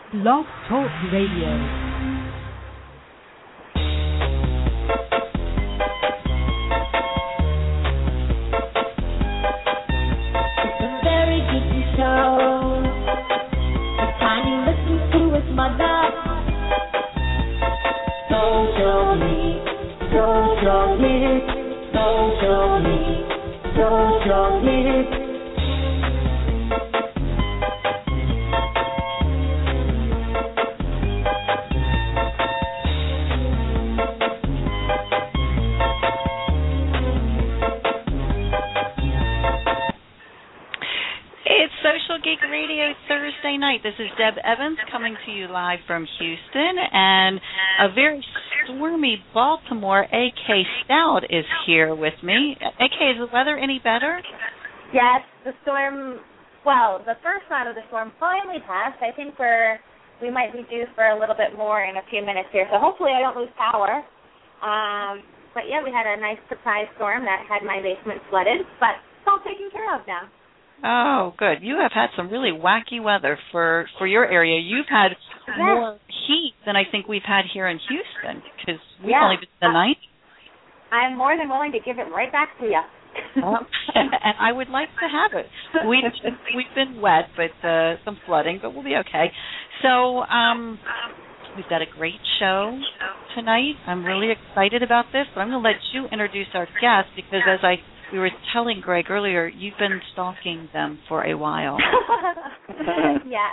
Blog Talk Radio. It's Social Geek Radio Thursday night. This is Deb Evans coming to you live from Houston, and a very stormy Baltimore. AK Stout is here with me. AK, is the weather any better? Yes, the storm, well, the first side of the storm finally passed. I think we might be due for a little bit more in a few minutes here, so hopefully I don't lose power. But yeah, we had a nice surprise storm that had my basement flooded, but it's all taken care of now. Oh, good. You have had some really wacky weather for your area. You've had more heat than I think we've had here in Houston, because we've only been in the 90s. I'm more than willing to give it right back to you. And I would like to have it. We've been wet, but some flooding, but we'll be okay. So we've got a great show tonight. I'm really excited about this, but I'm going to let you introduce our guest, because as we were telling Greg earlier, you've been stalking them for a while. Yeah.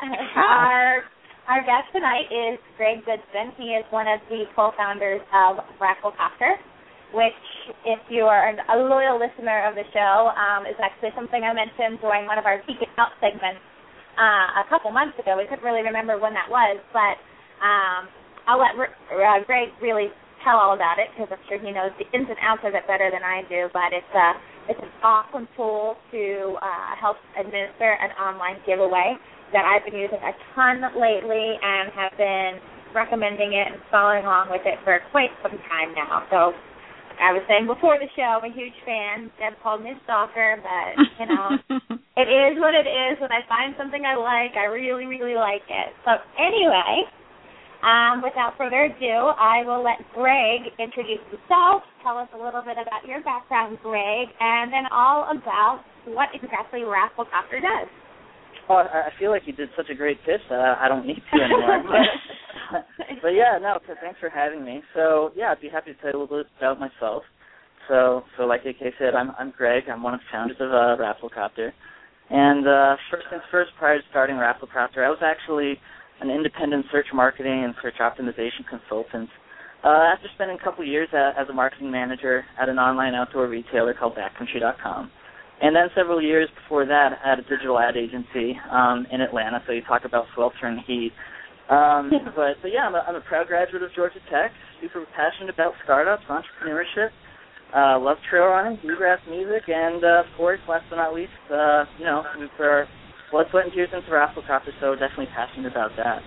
Our guest tonight is Greg Goodson. He is one of the co-founders of Rafflecopter, which, if you are a loyal listener of the show, is actually something I mentioned during one of our Geek It Out segments a couple months ago. We couldn't really remember when that was, but I'll let Greg really tell all about it, because I'm sure he knows the ins and outs of it better than I do. But it's an awesome tool to help administer an online giveaway that I've been using a ton lately and have been recommending it and following along with it for quite some time now. So I was saying before the show, I'm a huge fan. Deb called me a stalker, but, you know, it is what it is. When I find something I like, I really, really like it. So anyway, without further ado, I will let Greg introduce himself, tell us a little bit about your background, Greg, and then all about what exactly Rafflecopter does. Oh, I feel like you did such a great pitch that I don't need to anymore. But yeah, no, thanks for having me. So, yeah, I'd be happy to tell you a little bit about myself. So like AK said, I'm Greg. I'm one of the founders of Rafflecopter. And first things first, prior to starting Rafflecopter, I was actually an independent search marketing and search optimization consultant. After spending a couple of years as a marketing manager at an online outdoor retailer called Backcountry.com. And then several years before that at a digital ad agency in Atlanta, so you talk about sweltering heat. But yeah, I'm a proud graduate of Georgia Tech, super passionate about startups, entrepreneurship, love trail running, bluegrass music, and of course, last but not least, we put our blood, sweat, and tears into Rafflecopter, so definitely passionate about that.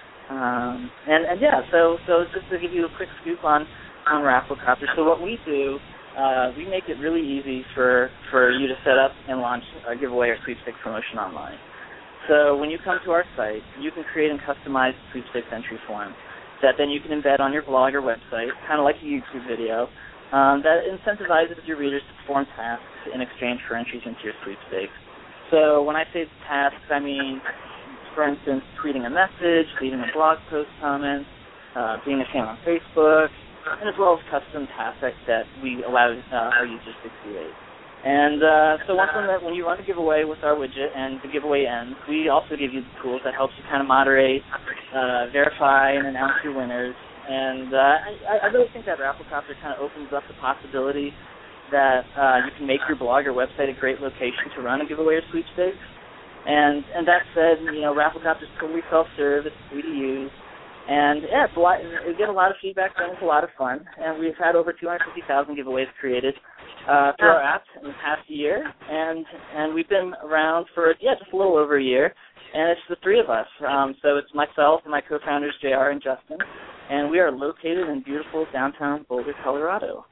And yeah, so just to give you a quick scoop on Rafflecopter, so what we do, we make it really easy for you to set up and launch a giveaway or sweepstakes promotion online. So when you come to our site, you can create and customize a sweepstakes entry form that then you can embed on your blog or website, kind of like a YouTube video, that incentivizes your readers to perform tasks in exchange for entries into your sweepstakes. So when I say tasks, I mean, for instance, tweeting a message, leaving a blog post comment, being a fan on Facebook, and as well as custom tasks that we allow our users to create. And so when you run a giveaway with our widget and the giveaway ends, we also give you the tools that helps you kind of moderate, verify, and announce your winners. And I really think that Rafflecopter kind of opens up the possibility that you can make your blog or website a great location to run a giveaway or sweepstakes. And that said, Rafflecopter is totally self-serve, it's free to use. And yeah, it's a lot. We get a lot of feedback, and it's a lot of fun. And we've had over 250,000 giveaways created through our app in the past year, and we've been around for just a little over a year. And it's the three of us. So it's myself and my co-founders JR and Justin, and we are located in beautiful downtown Boulder, Colorado.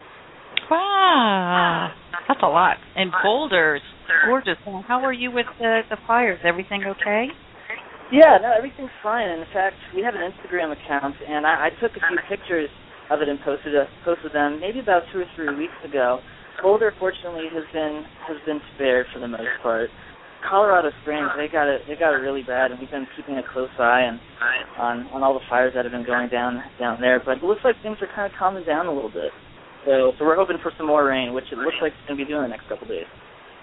Wow, that's a lot. And Boulder's gorgeous. How are you with the fires? Everything okay? Yeah, no, everything's fine. In fact, we have an Instagram account, and I took a few pictures of it and posted them maybe about 2 or 3 weeks ago. Boulder, fortunately, has been spared for the most part. Colorado Springs, they got it really bad, and we've been keeping a close eye on all the fires that have been going down there. But it looks like things are kind of calming down a little bit. So we're hoping for some more rain, which it looks like it's going to be doing the next couple of days.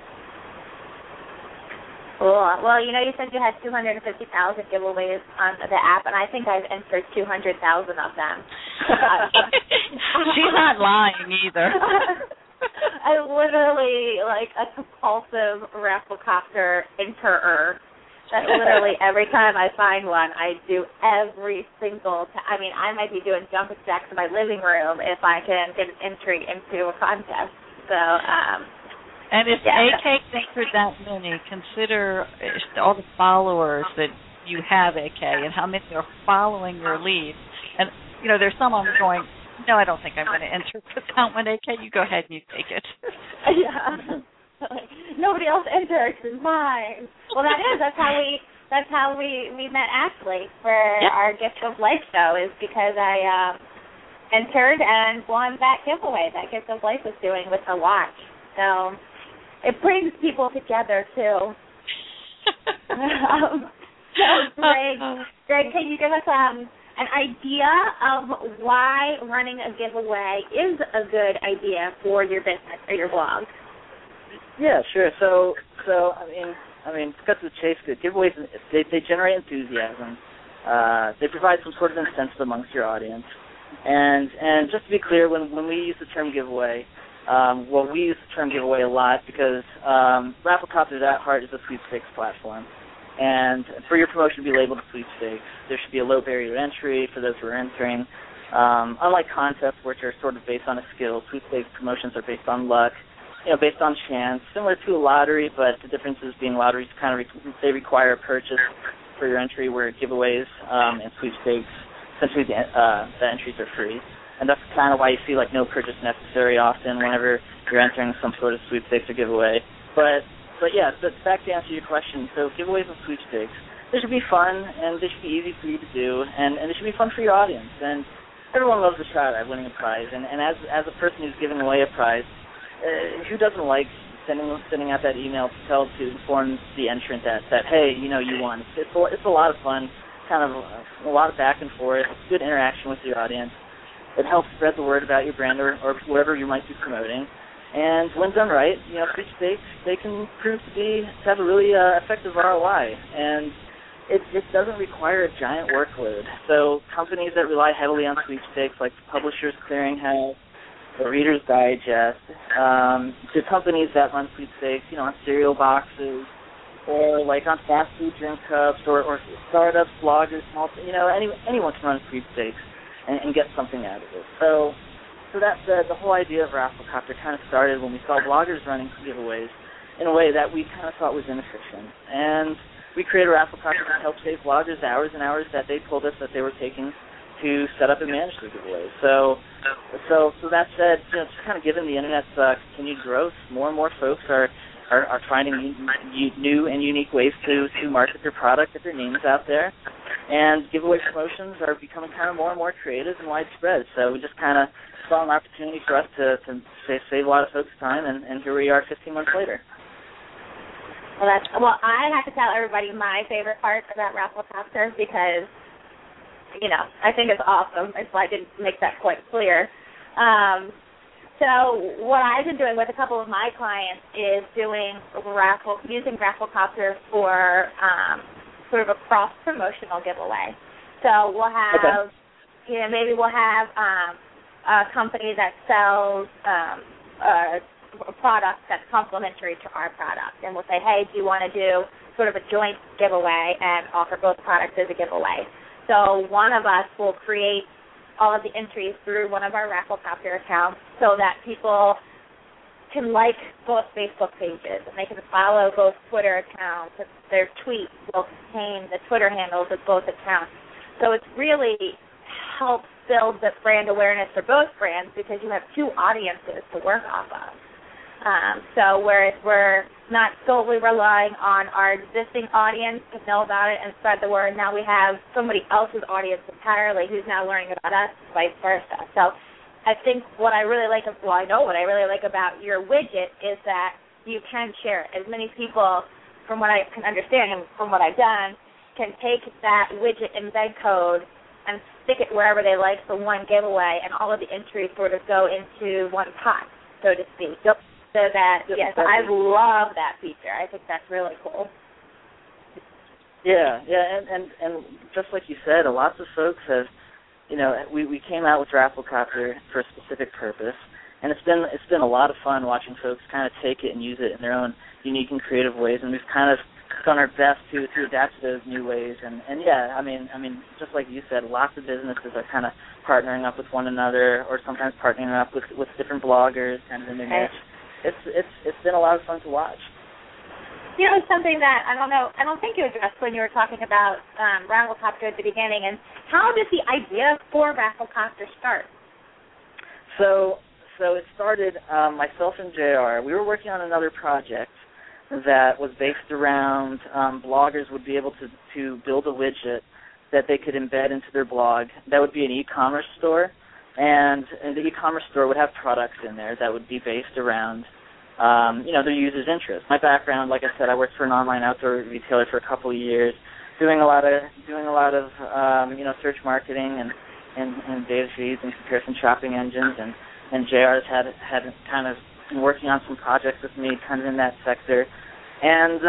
Cool. Well, you said you had 250,000 giveaways on the app, and I think I've entered 200,000 of them. She's not lying either. I'm literally like a compulsive Rafflecopter enterer. That literally every time I find one, I do every single time. I mean, I might be doing jumping jacks in my living room if I can get an entry into a contest. So, and if AK entered that many, consider all the followers that you have, AK, and how many are following your lead. And, there's some of them going, no, I don't think I'm going to enter for that one, AK. You go ahead and you take it. Yeah. Nobody else entered. It's mine. Well, that's how we met Ashley for our Gift of Life show, is because I entered and won that giveaway that Gift of Life was doing with the watch. So it brings people together, too. So, Greg, can you give us an idea of why running a giveaway is a good idea for your business or your blog? Yeah, sure. So I mean, to cut to the chase, good giveaways, they generate enthusiasm. They provide some sort of incentive amongst your audience. And just to be clear, when we use the term giveaway, we use the term giveaway a lot because Rafflecopter at heart is a sweepstakes platform. And for your promotion to be labeled a sweepstakes, there should be a low barrier to entry for those who are entering. Unlike contests, which are sort of based on a skill, sweepstakes promotions are based on luck, based on chance, similar to a lottery, but the difference is being lotteries they require a purchase for your entry, where giveaways and sweepstakes, essentially the entries are free. And that's kind of why you see no purchase necessary often whenever you're entering some sort of sweepstakes or giveaway. But yeah, back to answer your question. So giveaways and sweepstakes, they should be fun, and they should be easy for you to do, and they should be fun for your audience. And everyone loves a shot at winning a prize. And as a person who's giving away a prize, who doesn't like sending out that email to inform the entrant that hey, you won. It's a lot of fun, kind of a lot of back and forth. It's good interaction with your audience. It helps spread the word about your brand or whatever you might be promoting. And when done right, sweepstakes, they can prove to have a really effective ROI. And it doesn't require a giant workload. So companies that rely heavily on sweepstakes, like Publishers Clearinghouse, the Reader's Digest, to companies that run sweepstakes, on cereal boxes, or on fast food drink cups, or startups, bloggers, anyone can run sweepstakes and get something out of it. So that's the whole idea of Rafflecopter kind of started when we saw bloggers running giveaways in a way that we kind of thought was inefficient. And we created Rafflecopter to help save bloggers hours and hours that they told us that they were taking to set up and manage the giveaways. So that said, just kind of given the internet's continued growth, more and more folks are finding new and unique ways to market their product, get their names out there. And giveaway promotions are becoming kind of more and more creative and widespread. So we just kind of saw an opportunity for us to save a lot of folks' time, and here we are 15 months later. Well, I have to tell everybody my favorite part about Rafflecopter because, I think it's awesome. That's why I didn't make that quite clear. So what I've been doing with a couple of my clients is using Rafflecopter for sort of a cross-promotional giveaway. So we'll have, maybe we'll have a company that sells a product that's complementary to our product, and we'll say, hey, do you want to do sort of a joint giveaway and offer both products as a giveaway? So one of us will create all of the entries through one of our Rafflecopter accounts so that people can like both Facebook pages and they can follow both Twitter accounts. Their tweets will contain the Twitter handles of both accounts. So it's really helps build the brand awareness for both brands because you have two audiences to work off of. So we're not solely relying on our existing audience to know about it and spread the word. Now we have somebody else's audience entirely who's now learning about us, vice versa. So I think what I really like, I know what I really like about your widget is that you can share it. As many people, from what I can understand and from what I've done, can take that widget embed code and stick it wherever they like for one giveaway, and all of the entries sort of go into one pot, so to speak. Yep. So that, yes, I love that feature. I think that's really cool. Yeah, and just like you said, lots of folks have, we came out with Rafflecopter for a specific purpose, and it's been a lot of fun watching folks kind of take it and use it in their own unique and creative ways, and we've kind of done our best to adapt to those new ways. And yeah, I mean, just like you said, lots of businesses are kind of partnering up with one another, or sometimes partnering up with different bloggers kind of in their niche. It's been a lot of fun to watch. Something that I don't think you addressed when you were talking about Rafflecopter at the beginning, and how did the idea for Rafflecopter start? So it started, myself and JR, we were working on another project that was based around bloggers would be able to build a widget that they could embed into their blog. That would be an e-commerce store, and the e-commerce store would have products in there that would be based around their users' interests. My background, like I said, I worked for an online outdoor retailer for a couple of years, doing a lot of search marketing and data feeds and comparison shopping engines, and JR's had kind of been working on some projects with me kind of in that sector. And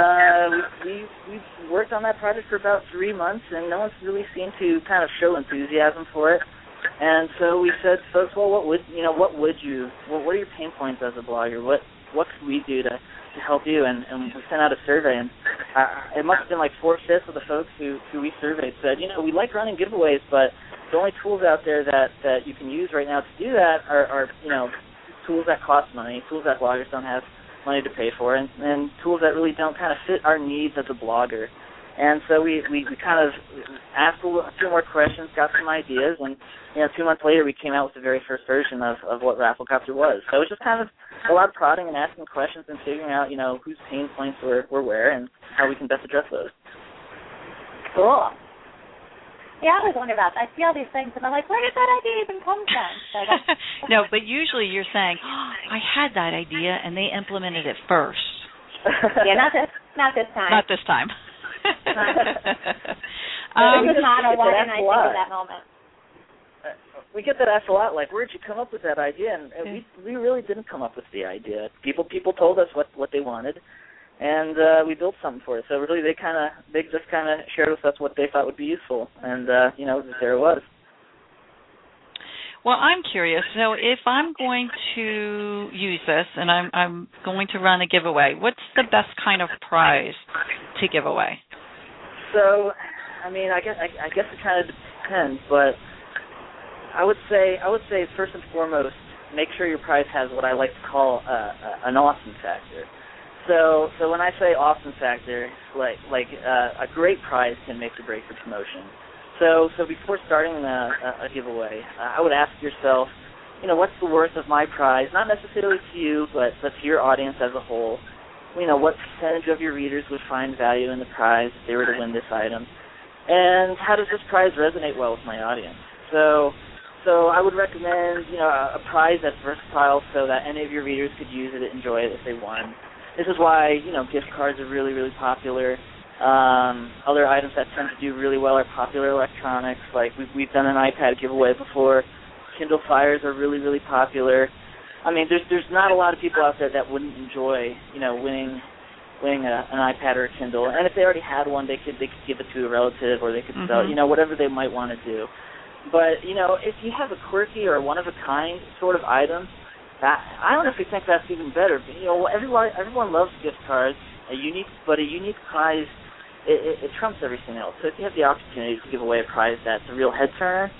we worked on that project for about 3 months, and no one's really seemed to kind of show enthusiasm for it. And so we said, folks, well, what are your pain points as a blogger? What can we do to help you? And we sent out a survey, and it must have been like 4/5 of the folks who we surveyed said, we like running giveaways, but the only tools out there that you can use right now to do that are tools that cost money, tools that bloggers don't have money to pay for, and tools that really don't kind of fit our needs as a blogger. And so we kind of asked a few more questions, got some ideas, and 2 months later we came out with the very first version of what Rafflecopter was. So it was just kind of a lot of prodding and asking questions and figuring out whose pain points were where and how we can best address those. Cool. Yeah, I always wonder about that. I see all these things, and I'm like, where did that idea even come from? So no, but usually you're saying, I had that idea, and they implemented it first. Yeah, not this time. Not this time. This is not a one, and I think of that moment. We get that asked a lot, like, where'd you come up with that idea? And we really didn't come up with the idea. People told us what they wanted, and we built something for it. So really, they just kind of shared with us what they thought would be useful, and there it was. Well, I'm curious. So, if I'm going to use this and I'm going to run a giveaway, what's the best kind of prize to give away? So, I guess it kind of depends, but I would say first and foremost, make sure your prize has what I like to call an awesome factor. So when I say awesome factor, like a great prize can make or break the promotion. So before starting a giveaway, I would ask yourself, what's the worth of my prize? Not necessarily to you, but to your audience as a whole. What percentage of your readers would find value in the prize if they were to win this item? And how does this prize resonate well with my audience? So I would recommend, a prize that's versatile so that any of your readers could use it and enjoy it if they won. This is why, gift cards are really, really popular. Other items that tend to do really well are popular electronics. Like we've done an iPad giveaway before. Kindle Fires are really, really popular. I mean, there's not a lot of people out there that wouldn't enjoy, winning an iPad or a Kindle. And if they already had one, they could give it to a relative, or they could sell, whatever they might want to do. But if you have a quirky or one of a kind sort of item, I honestly think that's even better. But, everyone loves gift cards. A unique prize, it trumps everything else. So if you have the opportunity to give away a prize that's a real head turner,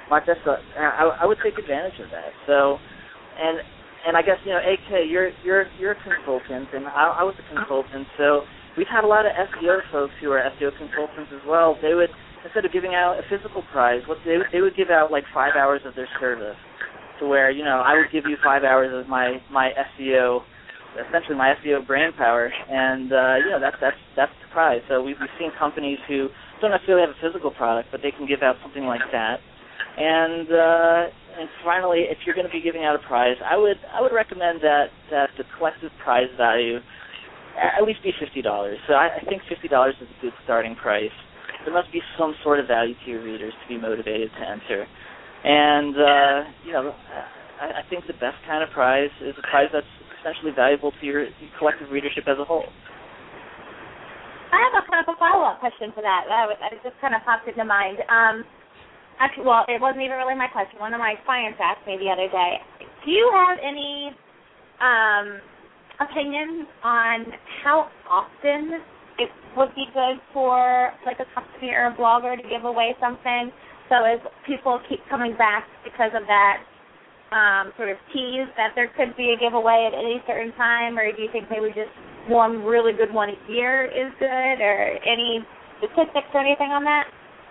I would take advantage of that. So, and I guess AK, you're a consultant, and I was a consultant. So we've had a lot of SEO folks who are SEO consultants as well. They would, instead of giving out a physical prize, they would give out like 5 hours of their service. To where I would give you 5 hours of my SEO essentially my SEO brain power, and that's the prize. So we've seen companies who don't necessarily have a physical product, but they can give out something like that. And finally, if you're going to be giving out a prize, I would recommend that the collective prize value at least be $50. So I think $50 is a good starting price. There must be some sort of value to your readers to be motivated to enter. And I think the best kind of prize is a prize that's essentially valuable to your collective readership as a whole. I have a kind of a follow-up question to that. It just kind of popped into mind. Actually, well, it wasn't even really my question. One of my clients asked me the other day, do you have any opinions on how often it would be good for like a company or a blogger to give away something, so as people keep coming back because of that sort of tease that there could be a giveaway at any certain time, or do you think maybe just one really good one a year is good, or any statistics or anything on that?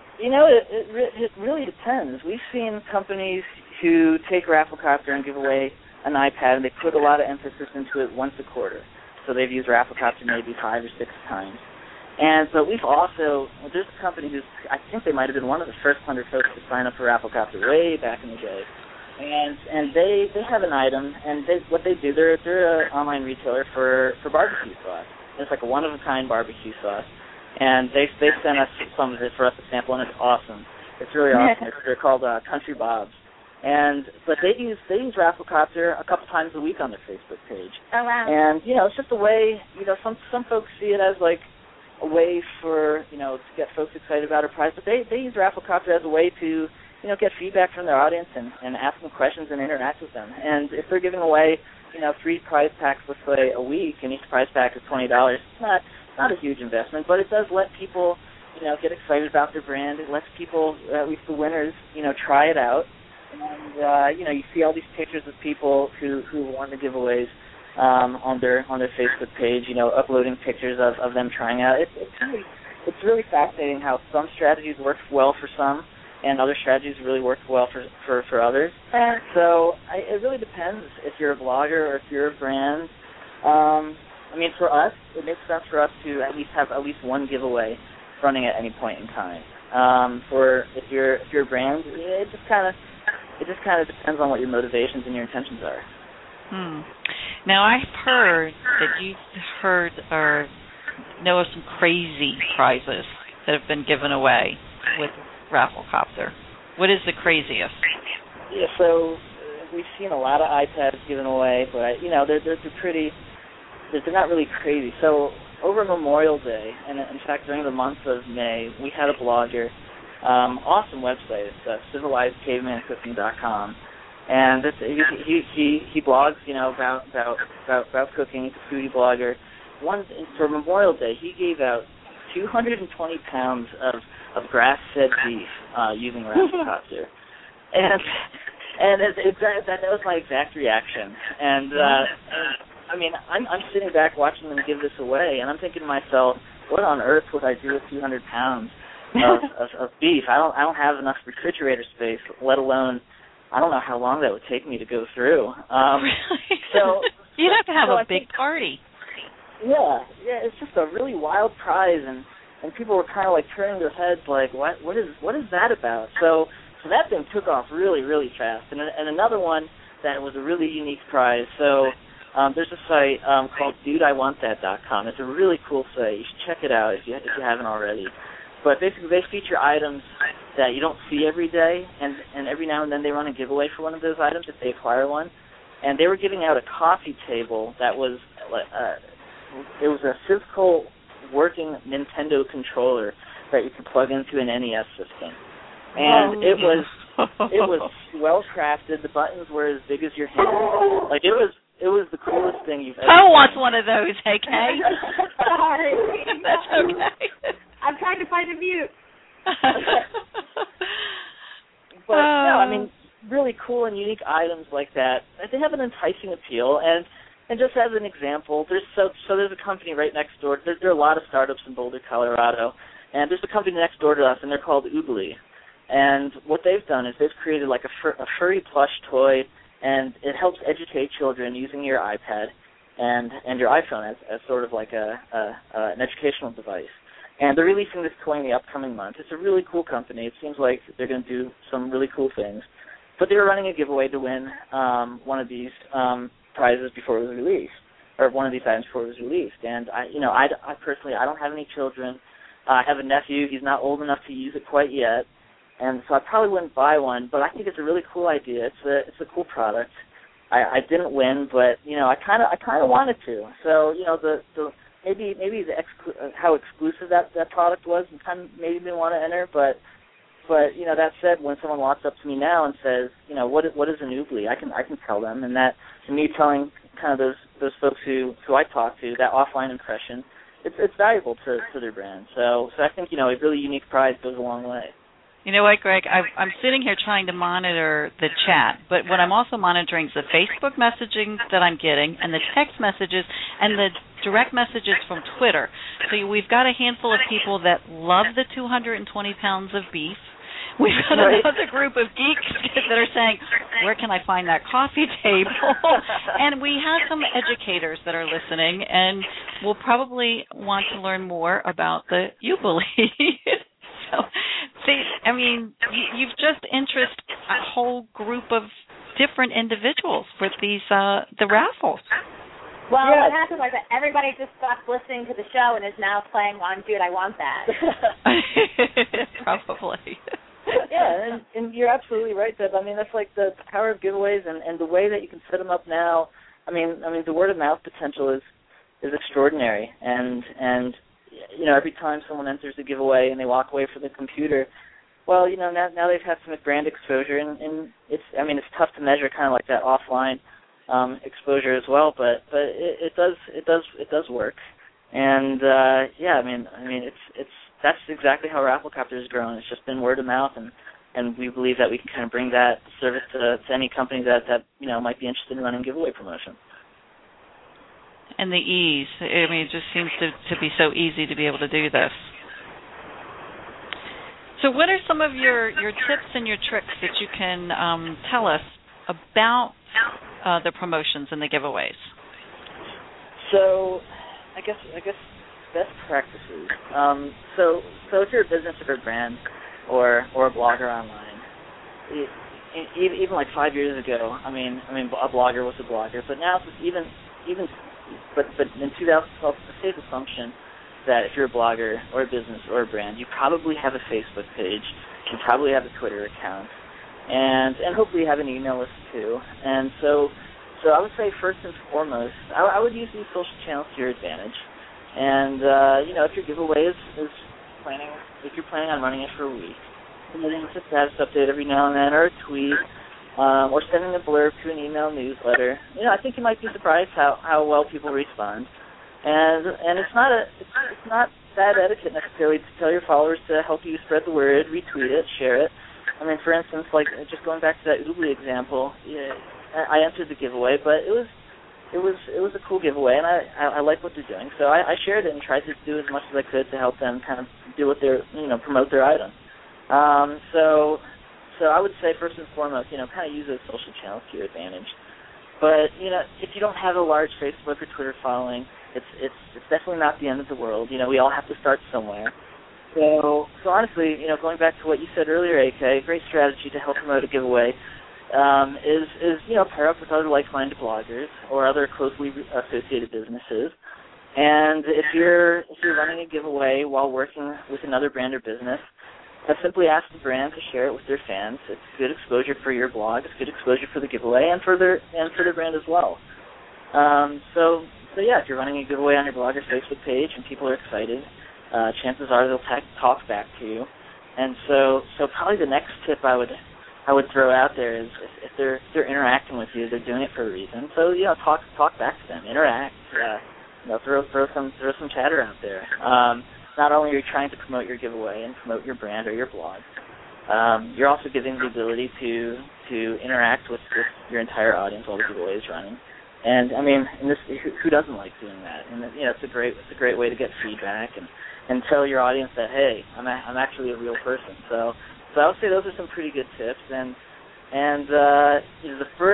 It really depends. We've seen companies who take Rafflecopter and give away an iPad, and they put a lot of emphasis into it once a quarter. So they've used Rafflecopter maybe 5 or 6 times. But we've also, there's a company who's, I think they might have been one of the first 100 folks to sign up for Rafflecopter way back in the day. And they have an item, and what they do, they're an online retailer for barbecue sauce. It's like a one-of-a-kind barbecue sauce. And they sent us some of it for us to sample, and it's awesome. It's really awesome. They're called Country Bob's. But they use Rafflecopter a couple times a week on their Facebook page. Oh, wow. And, it's just a way, some folks see it as like a way for, to get folks excited about a prize. But they use Rafflecopter as a way to, get feedback from their audience and ask them questions and interact with them. And if they're giving away, 3 prize packs, let's say, a week, and each prize pack is $20, it's not a huge investment, but it does let people, get excited about their brand. It lets people, at least the winners, try it out. And, you see all these pictures of people who won the giveaways on their Facebook page, uploading pictures of them trying out. It's really fascinating how some strategies work well for some, and other strategies really work well for others. So it really depends if you're a blogger or if you're a brand. For us, it makes sense for us to at least have one giveaway running at any point in time. For if you're a brand, it just kind of depends on what your motivations and your intentions are. Now, I've heard that you've heard or know of some crazy prizes that have been given away with Rafflecopter. What is the craziest? Yeah, so we've seen a lot of iPads given away, but they're not really crazy. So over Memorial Day, and in fact during the month of May, we had a blogger, awesome website. It's civilizedcavemancooking.com, and he blogs, about cooking. He's a foodie blogger. For Memorial Day, he gave out 220 pounds of grass-fed beef using Rafflecopter, and that was my exact reaction. And I'm sitting back watching them give this away, and I'm thinking to myself, what on earth would I do with 200 pounds of beef? I don't have enough refrigerator space, let alone, I don't know how long that would take me to go through. So you'd have to have a big party. Yeah, it's just a really wild prize, and people were kind of like turning their heads like, what is that about? So that thing took off really, really fast. And another one that was a really unique prize. So there's a site called DudeIWantThat.com. It's a really cool site. You should check it out if you haven't already. But basically, they feature items that you don't see every day, and every now and then they run a giveaway for one of those items if they acquire one. And they were giving out a coffee table that was it was a physical working Nintendo controller that you could plug into an NES system. And it was well crafted. The buttons were as big as your hand. Like it was the coolest thing you've ever seen. Who wants one of those, hey Kay? Sorry. That's okay. I'm trying to find a mute. But no, really cool and unique items like that. They have an enticing appeal, and just as an example, there's a company right next door. There are a lot of startups in Boulder, Colorado, and there's a company next door to us, and they're called Oogly. And what they've done is they've created like a furry plush toy, and it helps educate children using your iPad. and your iPhone as sort of like an educational device. And they're releasing this toy in the upcoming month. It's a really cool company. It seems like they're going to do some really cool things. But they were running a giveaway to win one of these prizes before it was released, or one of these items before it was released. And I personally, I don't have any children. I have a nephew. He's not old enough to use it quite yet, and so I probably wouldn't buy one. But I think it's a really cool idea. It's a cool product. I didn't win, but I kind of wanted to. So maybe how exclusive that product was, and kind of made me want to enter. But that said, when someone walks up to me now and says, what is an Oobly, I can tell them, and that, and me telling kind of those folks who I talk to, that offline impression, it's valuable to their brand. So I think a really unique prize goes a long way. You know what, Greg? I'm sitting here trying to monitor the chat, but what I'm also monitoring is the Facebook messaging that I'm getting, and the text messages, and the direct messages from Twitter. So we've got a handful of people that love the 220 pounds of beef. We've got another group of geeks that are saying, where can I find that coffee table? And we have some educators that are listening, and will probably want to learn more about the Oobly. So, you've just interested a whole group of different individuals with these the raffles. Well, what happened was that everybody just stopped listening to the show and is now playing on Dude, I Want That. Probably. Yeah, and you're absolutely right, Deb. That's like the power of giveaways and the way that you can set them up now. The word of mouth potential is extraordinary, and every time someone enters a giveaway and they walk away from the computer, well, now they've had some brand exposure, and it's tough to measure kind of like that offline exposure as well, but it does work, and it's that's exactly how Rafflecopter has grown. It's just been word of mouth, and we believe that we can kind of bring that service to any company that might be interested in running giveaway promotion. And the ease. It just seems to be so easy to be able to do this. So what are some of your tips and your tricks that you can tell us about the promotions and the giveaways? So I guess best practices. So if you're a business or a brand or a blogger online, even like 5 years ago, a blogger was a blogger, but now but in 2012, the safe assumption that if you're a blogger or a business or a brand, you probably have a Facebook page, you probably have a Twitter account, and hopefully you have an email list too. And so I would say first and foremost, I would use these social channels to your advantage. And if your giveaway is planning, if you're planning on running it for a week, it's a status update every now and then, or a tweet, or sending a blurb to an email newsletter. I think you might be surprised how well people respond. And it's not bad etiquette necessarily to tell your followers to help you spread the word, retweet it, share it. For instance, like just going back to that Oobly example, I entered the giveaway, but it was a cool giveaway, and I like what they're doing. So I shared it and tried to do as much as I could to help them kind of do what they're, promote their item. So I would say first and foremost, kind of use those social channels to your advantage. But if you don't have a large Facebook or Twitter following, it's definitely not the end of the world. We all have to start somewhere. So honestly, going back to what you said earlier, AK, a great strategy to help promote a giveaway is pair up with other like-minded bloggers or other closely associated businesses. And if you're running a giveaway while working with another brand or business, simply ask the brand to share it with their fans. It's good exposure for your blog. It's good exposure for the giveaway and for their brand as well. So if you're running a giveaway on your blog or Facebook page and people are excited, chances are they'll talk back to you. And so probably the next tip I would throw out there is if they're interacting with you, they're doing it for a reason. So talk back to them, interact. Throw some chatter out there. Not only are you trying to promote your giveaway and promote your brand or your blog, you're also giving the ability to interact with your entire audience while the giveaway is running. And who doesn't like doing that? And it's a great way to get feedback and tell your audience that, hey, I'm actually a real person. So I would say those are some pretty good tips. And the first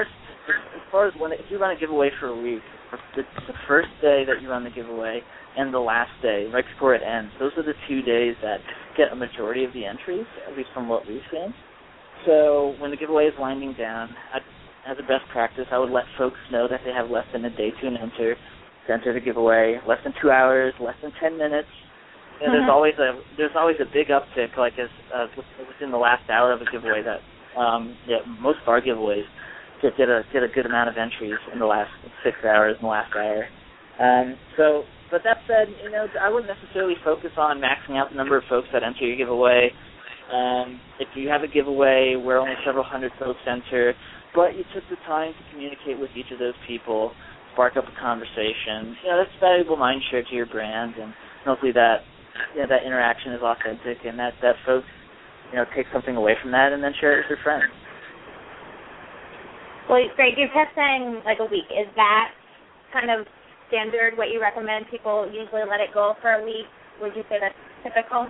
as far as if you run a giveaway for a week, the first day that you run the giveaway and the last day, right before it ends, those are the 2 days that get a majority of the entries, at least from what we've seen. So when the giveaway is winding down, as a best practice, I would let folks know that they have less than a day to enter the giveaway, less than 2 hours, less than 10 minutes. And there's always a big uptick, like within the last hour of a giveaway. That most of our giveaways get a good amount of entries in the last 6 hours, in the last hour. But that said, I wouldn't necessarily focus on maxing out the number of folks that enter your giveaway. If you have a giveaway where only several hundred folks enter, but you took the time to communicate with each of those people, spark up a conversation, that's valuable mind share to your brand, and hopefully that interaction is authentic and that folks, take something away from that and then share it with their friends. Well, great. You kept saying like a week. Is that kind of standard, what you recommend? People usually let it go for a week. Would you say that's typical?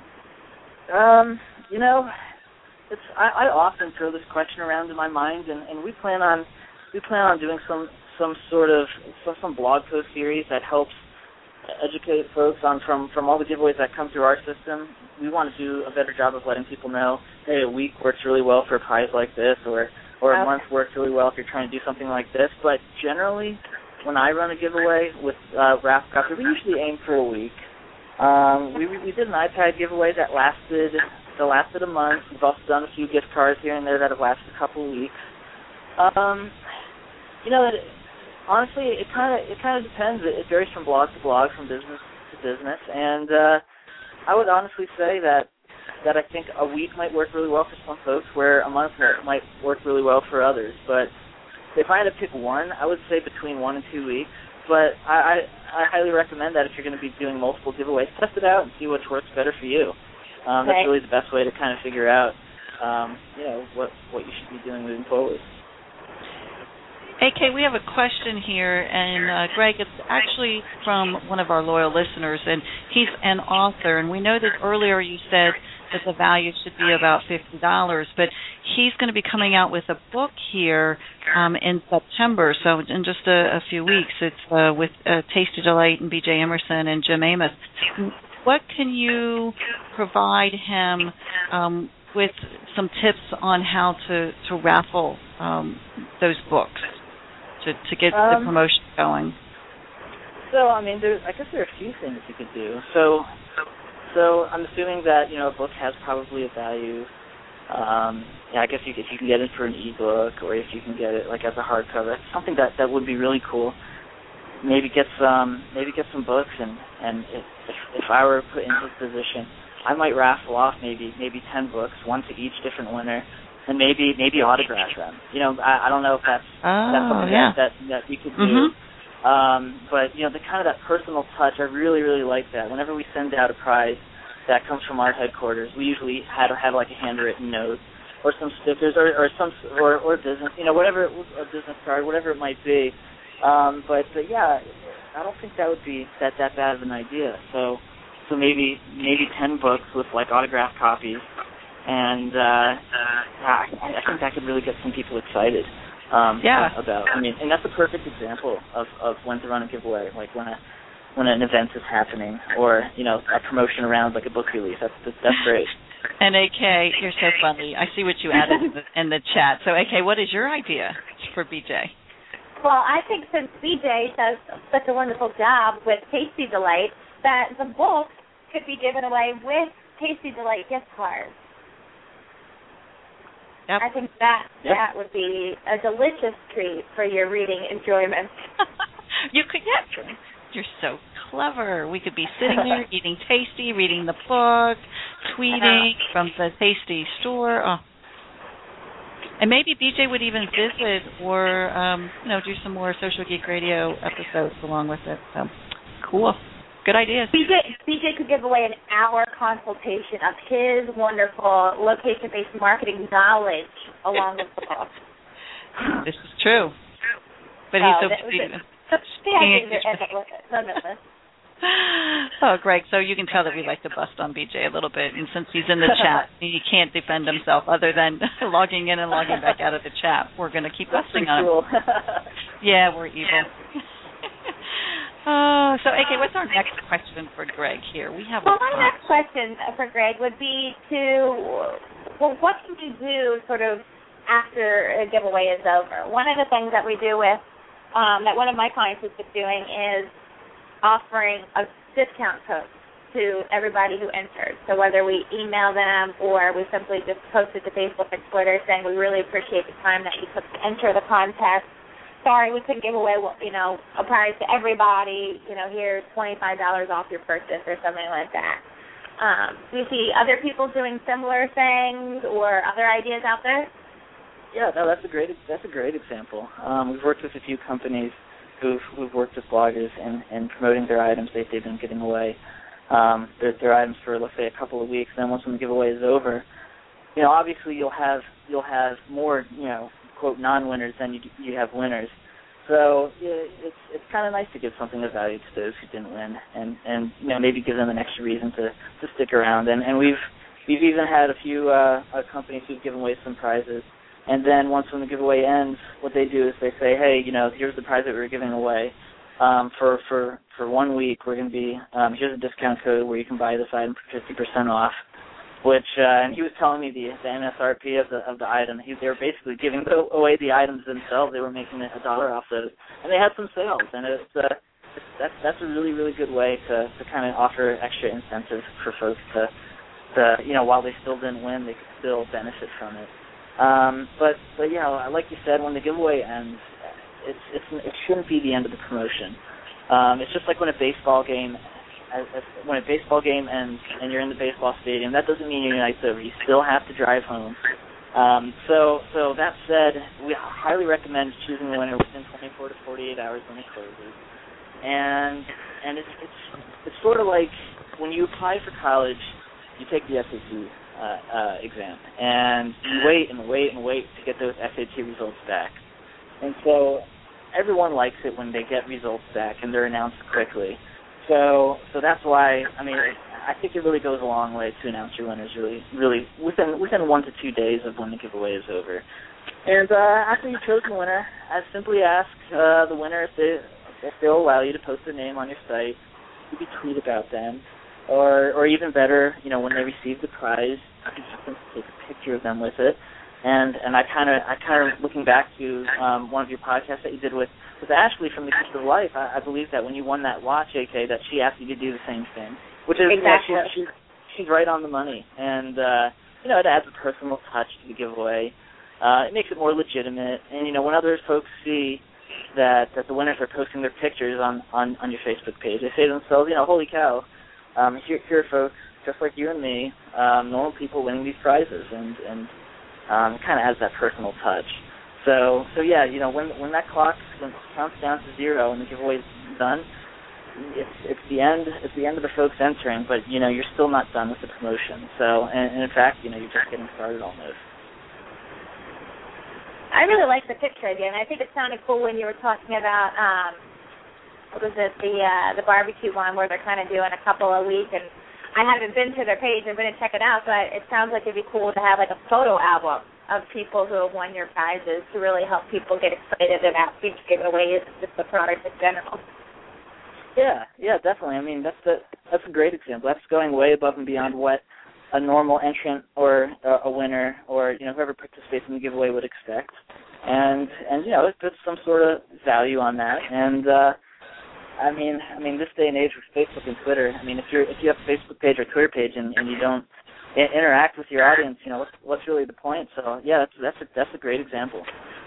I often throw this question around in my mind, and we plan on doing some blog post series that helps educate folks on from all the giveaways that come through our system. We want to do a better job of letting people know, hey, a week works really well for a prize like this, or a month works really well if you're trying to do something like this. But generally, when I run a giveaway with Rafflecopter, we usually aim for a week. We did an iPad giveaway that lasted a month. We've also done a few gift cards here and there that have lasted a couple of weeks. Honestly, it kind of depends. It varies from blog to blog, from business to business, and I would honestly say that I think a week might work really well for some folks, where a month might work really well for others. But if I had to pick one, I would say between 1 and 2 weeks. But I highly recommend that if you're going to be doing multiple giveaways, test it out and see which works better for you. That's really the best way to kind of figure out, what you should be doing moving forward. AK, we have a question here, and Greg, it's actually from one of our loyal listeners, and he's an author, and we know that earlier you said that the value should be about $50, but he's going to be coming out with a book here in September, so in just a few weeks. It's with Tasty Delight and BJ Emerson and Jim Amos. What can you provide him with some tips on how to raffle those books to get the promotion going? So, I guess there are a few things you could do. So I'm assuming that, a book has probably a value. I guess if you can get it for an ebook, or if you can get it like as a hardcover, something that would be really cool. Maybe get some books, and if I were put in his position, I might raffle off maybe 10 books, one to each different winner, and maybe autograph them. I don't know if that's something that we could do. But the kind of that personal touch, I really, really like that. Whenever we send out a prize that comes from our headquarters, we usually have like a handwritten note or some stickers or business, whatever, a business card, whatever it might be. But I don't think that would be that bad of an idea. So maybe 10 books with like autographed copies, and I think that could really get some people excited. And that's a perfect example of when to run a giveaway, like when an event is happening, or a promotion around like a book release. That's great. And AK, you're so funny. I see what you added in the chat. So AK, what is your idea for BJ? Well, I think since BJ does such a wonderful job with Tasty Delight, that the book could be given away with Tasty Delight gift cards. Yep. I think that would be a delicious treat for your reading enjoyment. You could get. You're so clever. We could be sitting there eating Tasty, reading the book, tweeting from the Tasty store. Oh. And maybe BJ would even visit or do some more Social Geek Radio episodes along with it. So cool. Good ideas. BJ could give away an hour consultation of his wonderful location-based marketing knowledge along with the book. This is true. But he's so busy. Oh, Greg, so you can tell that we like to bust on BJ a little bit, and since he's in the chat, he can't defend himself other than logging in and logging back out of the chat. We're going to keep busting on him. Yeah, we're evil. So, AK, what's our next question for Greg here? We have. Well, my next question for Greg would be what can you do sort of after a giveaway is over? One of the things that we do with, that one of my clients has been doing is offering a discount code to everybody who entered. So whether we email them or we simply just post it to Facebook and Twitter saying we really appreciate the time that you took to enter the contest. Sorry, we couldn't give away, a prize to everybody. Here's $25 off your purchase or something like that. Do you see other people doing similar things or other ideas out there? Yeah, no, that's a great example. We've worked with a few companies who've worked with bloggers and promoting their items they've been giving away. Their items for, let's say, a couple of weeks. Then once the giveaway is over, obviously you'll have more quote non-winners than you have winners. So it's kind of nice to give something of value to those who didn't win, and maybe give them an extra reason to stick around. And we've even had a few companies who've given away some prizes, and then once when the giveaway ends, what they do is they say, hey, here's the prize that we were giving away. For 1 week, we're going to be here's a discount code where you can buy this item for 50% off. Which and he was telling me the MSRP of the item. They were basically giving away the items themselves. They were making $1 off those, and they had some sales. And that's a really, really good way to kind of offer extra incentive for folks to while they still didn't win, they could still benefit from it. But like you said, when the giveaway ends, it shouldn't be the end of the promotion. It's just like when a baseball game ends and you're in the baseball stadium, that doesn't mean your night's over. You still have to drive home. So that said, we highly recommend choosing the winner within 24 to 48 hours when it closes. And it's sort of like when you apply for college, you take the SAT exam, and you wait and wait and wait to get those SAT results back. And so everyone likes it when they get results back and they're announced quickly. So that's why, I think it really goes a long way to announce your winners really within 1 to 2 days of when the giveaway is over. And after you've chosen the winner, I simply ask the winner if they'll allow you to post their name on your site, maybe tweet about them, or even better, when they receive the prize, you can have them take a picture of them with it. And I kind of looking back to one of your podcasts that you did with Ashley from The Gift of Life, I believe that when you won that watch, AK, that she asked you to do the same thing, which is exactly. She's right on the money, and it adds a personal touch to the giveaway. It makes it more legitimate, and when other folks see that the winners are posting their pictures on your Facebook page, they say to themselves, holy cow, here are folks just like you and me, normal people winning these prizes, and it kind of adds that personal touch. So yeah, when that clock counts down to 0 and the giveaway's done, it's the end of the folks entering, but you're still not done with the promotion. So and in fact, you're just getting started almost. I really like the picture idea, and I think it sounded cool when you were talking about what was it, the barbecue one where they're kind of doing a couple a week, and I haven't been to their page. I'm going to check it out, but it sounds like it'd be cool to have like a photo album of people who have won your prizes to really help people get excited about each giveaway and just the product in general. Yeah, definitely. That's a great example. That's going way above and beyond what a normal entrant or a winner or whoever participates in the giveaway would expect, and it puts some sort of value on that. And this day and age with Facebook and Twitter, if you have a Facebook page or Twitter page and you don't interact with your audience, what's really the point? So yeah, that's a great example.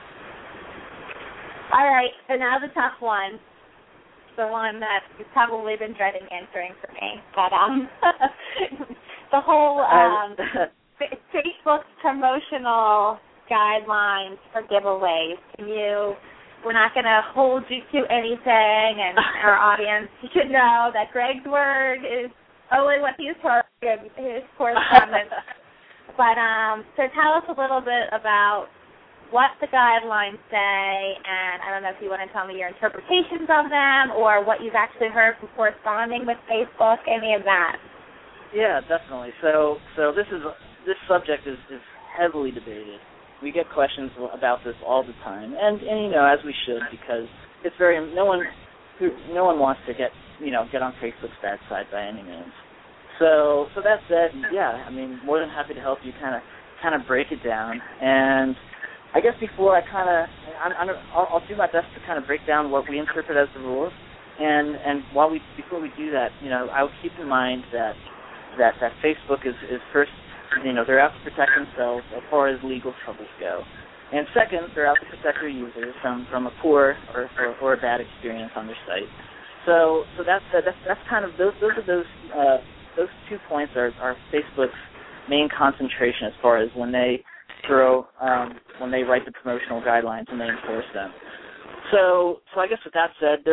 All right, so now the tough one, the one that you've probably been dreading answering for me, but the whole Facebook promotional guidelines for giveaways. We're not going to hold you to anything, and our audience should know that Greg's word is only what he's heard in his correspondence. But so tell us a little bit about what the guidelines say, and I don't know if you want to tell me your interpretations of them or what you've actually heard from corresponding with Facebook, any of that. Yeah, definitely. So this subject is heavily debated. We get questions about this all the time, and as we should, because it's no one wants to get on Facebook's bad side by any means. So that said, yeah, I mean, more than happy to help you kind of break it down. And I guess before I'll do my best to kind of break down what we interpret as the rules. And before we do that, I would keep in mind that Facebook is first, they're out to protect themselves as far as legal troubles go. And second, they're out to protect their users from a poor or a bad experience on their site. So that's kind of those 2 points are Facebook's main concentration as far as when they write the promotional guidelines and they enforce them. So I guess with that said,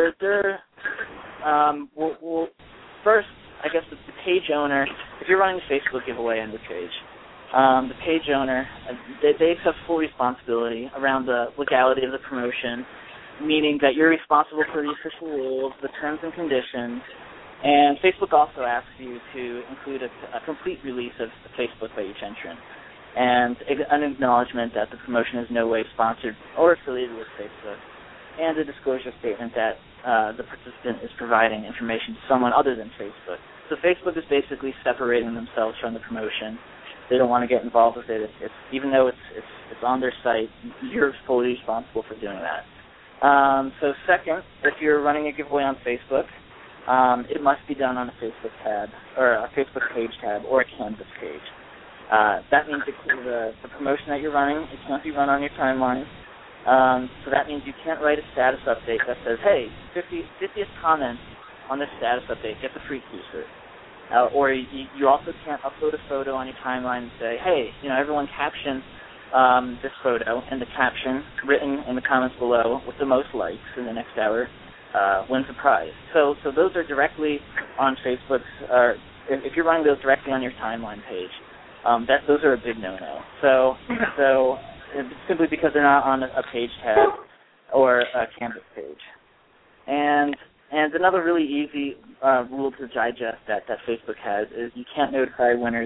first, I guess the page owner, if you're running a Facebook giveaway on your page, the page owner, they accept full responsibility around the legality of the promotion, meaning that you're responsible for the official rules, the terms and conditions, and Facebook also asks you to include a complete release of Facebook by each entrant, and an acknowledgement that the promotion is no way sponsored or affiliated with Facebook, and a disclosure statement that the participant is providing information to someone other than Facebook. So Facebook is basically separating themselves from the promotion. They don't want to get involved with it. Even though it's on their site, you're fully responsible for doing that. So second, if you're running a giveaway on Facebook, it must be done on a Facebook tab, or a Facebook page tab, or a Canvas page. That means the promotion that you're running, it can't be run on your timeline. So that means you can't write a status update that says, hey, 50th comment on this status update gets a free T-shirt. Or you also can't upload a photo on your timeline and say, hey, everyone caption this photo, and the caption written in the comments below with the most likes in the next hour wins a prize. So those are directly on Facebook's, if you're running those directly on your timeline page, those are a big no-no. So simply because they're not on a page tab or a Canvas page. And another really easy rule to digest that Facebook has is you can't notify winners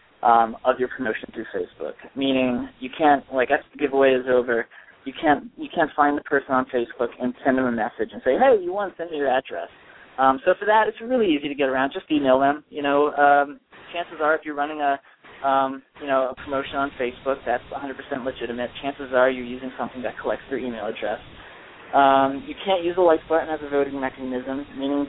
of your promotion through Facebook. Meaning you can't, after the giveaway is over, you can't find the person on Facebook and send them a message and say, hey, you won, send me your address. So for that, it's really easy to get around. Just email them. Chances are, if you're running a promotion on Facebook that's 100% legitimate, chances are you're using something that collects their email address. You can't use a like button as a voting mechanism, meaning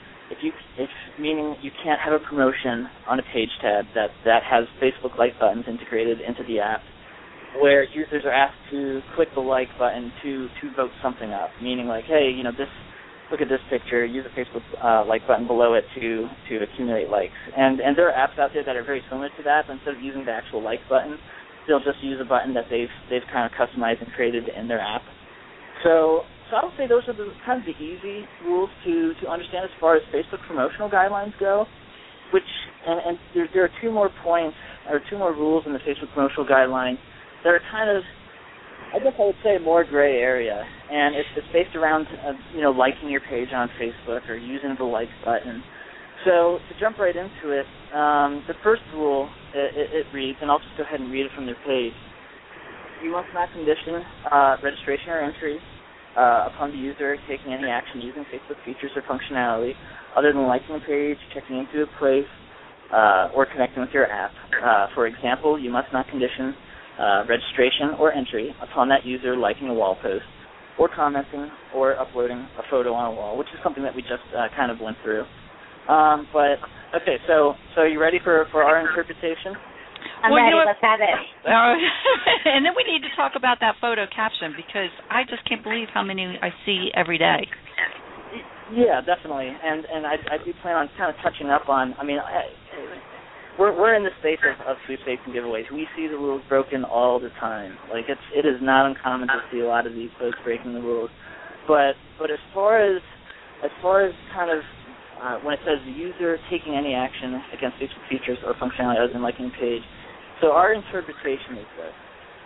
you can't have a promotion on a page tab that has Facebook like buttons integrated into the app, where users are asked to click the like button to vote something up, meaning hey, look at this picture, use a Facebook like button below it to accumulate likes. And there are apps out there that are very similar to that, but instead of using the actual like button, they'll just use a button that they've kind of customized and created in their app. So I would say those are the easy rules to understand as far as Facebook promotional guidelines go. And there are 2 more points, or 2 more rules in the Facebook promotional guideline that are I guess I would say more gray area, and it's based around liking your page on Facebook or using the like button. So to jump right into it, the first rule it reads, and I'll just go ahead and read it from their page. You must not condition registration or entry upon the user taking any action using Facebook features or functionality other than liking a page, checking into a place, or connecting with your app. For example, you must not condition registration or entry upon that user liking a wall post or commenting or uploading a photo on a wall, which is something that we just kind of went through. But okay, so are you ready for our interpretation? I'm ready. Let's have it. And then we need to talk about that photo caption, because I just can't believe how many I see every day. Yeah, definitely. And I do plan on kind of touching up on. We're in the space of sweepstakes and giveaways. We see the rules broken all the time. It is not uncommon to see a lot of these folks breaking the rules. But as far as kind of when it says the user taking any action against Facebook features or functionality other than liking a page, so our interpretation is this.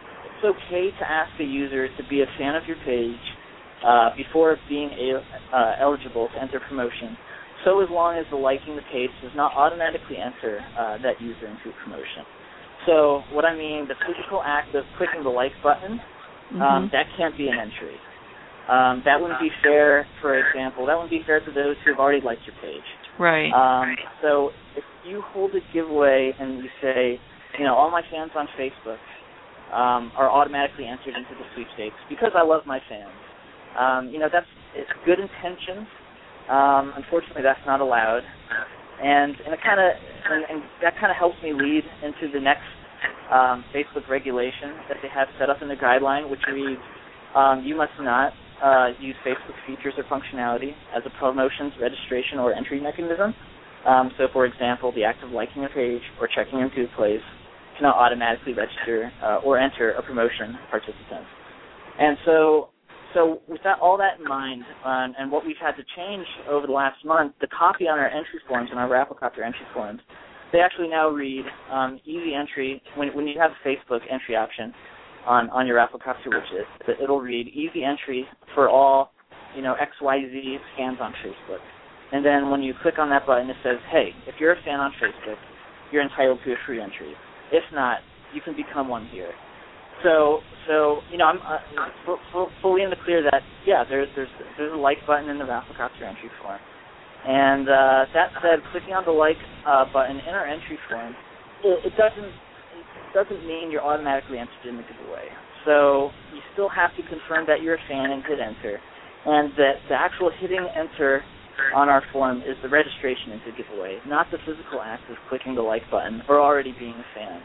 it's okay to ask a user to be a fan of your page before being eligible to enter promotion, so as long as the liking the page does not automatically enter that user into a promotion. So what I mean, the physical act of clicking the like button, that can't be an entry. That wouldn't be fair, for example. That wouldn't be fair to those who have already liked your page. Right. So if you hold a giveaway and you say, all my fans on Facebook are automatically entered into the sweepstakes because I love my fans, it's good intentions. Unfortunately, that's not allowed, and that kind of helps me lead into the next Facebook regulation that they have set up in the guideline, which reads, you must not use Facebook features or functionality as a promotions, registration, or entry mechanism. So, for example, the act of liking a page or checking into a place cannot automatically register or enter a promotion participant. And so with all that in mind, and what we've had to change over the last month, the copy on our entry forms, on our Rafflecopter entry forms, they actually now read easy entry. When you have a Facebook entry option on your Rafflecopter widget, it'll read easy entry for all, XYZ fans on Facebook. And then when you click on that button, it says, hey, if you're a fan on Facebook, you're entitled to a free entry. If not, you can become one here. So I'm fully in the clear that, there's a like button in the Rafflecopter entry form. And that said, clicking on the like button in our entry form, it doesn't mean you're automatically entered in the giveaway. So you still have to confirm that you're a fan and hit enter, and that the actual hitting enter on our form is the registration into the giveaway, not the physical act of clicking the like button or already being a fan.